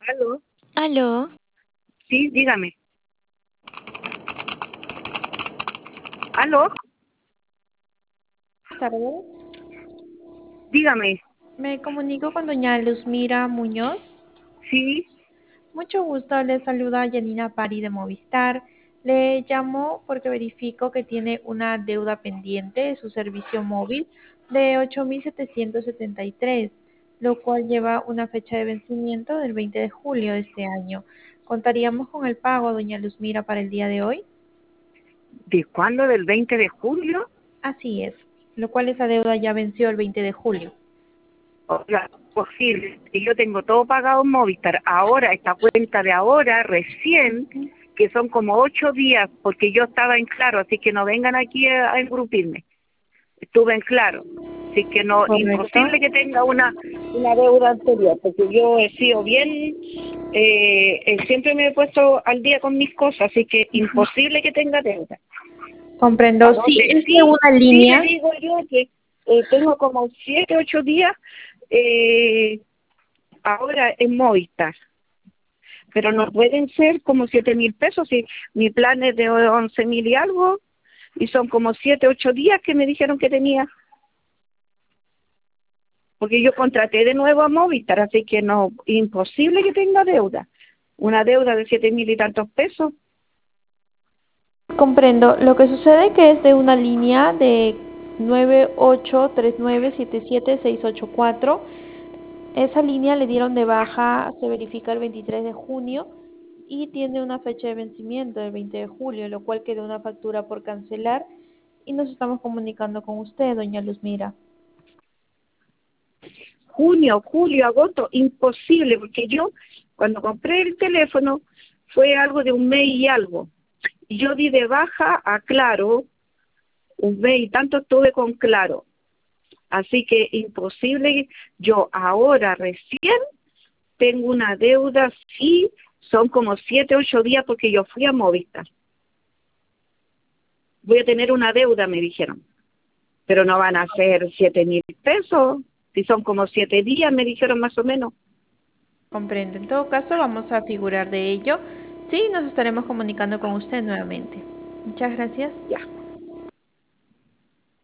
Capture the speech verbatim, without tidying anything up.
¿Aló? Aló, Sí, dígame. ¿Aló? Buenas tardes. Dígame. Me comunico con doña Luzmira Muñoz. Sí, Mucho gusto, le saluda Janina Pari de Movistar. Le llamo porque verifico que tiene una deuda pendiente de su servicio móvil de ocho mil setecientos setenta y tres, lo cual lleva una fecha de vencimiento del veinte de julio de este año. ¿Contaríamos con el pago, doña Luzmira, para el día de hoy? ¿de cuándo? ¿Del veinte de julio? Así es, lo cual esa deuda ya venció el veinte de julio. Oiga, posible. Y yo tengo todo pagado en Movistar. Ahora, esta cuenta de ahora, recién, que son como ocho días, porque yo estaba en Claro, así que no vengan aquí a, a engrupirme. Estuve en Claro. Así que no, ¿Correcto? imposible que tenga una, una deuda anterior, porque yo he sido bien, eh, eh, siempre me he puesto al día con mis cosas, así que imposible que tenga deuda. A Comprendo. Sí, donde es de sí, una sí le línea. digo yo que eh, tengo como siete, ocho días eh, ahora en Movistar, pero no pueden ser como siete mil pesos, si mi plan es de once mil y algo, y son como siete, ocho días que me dijeron que tenía, porque yo contraté de nuevo a Movistar, así que no, imposible que tenga deuda, una deuda de siete mil y tantos pesos. Comprendo. Lo que sucede que es de una línea de nueve ocho tres nueve siete siete seis ocho cuatro. Esa línea le dieron de baja, se verifica el veintitrés de junio y tiene una fecha de vencimiento del veinte de julio, lo cual quedó una factura por cancelar y nos estamos comunicando con usted, doña Luzmira. Junio, julio, agosto, imposible, porque yo cuando compré el teléfono fue algo de un mes y algo. Y yo di de baja a Claro, un mes y tanto estuve con Claro. Así que imposible, yo ahora recién tengo una deuda, sí, son como siete, ocho días porque yo fui a Movistar. Voy a tener una deuda, me dijeron, pero no van a ser siete mil pesos, si son como siete días, me dijeron más o menos. Comprendo. En todo caso, vamos a figurar de ello. Sí, nos estaremos comunicando con usted nuevamente. Muchas gracias. Ya.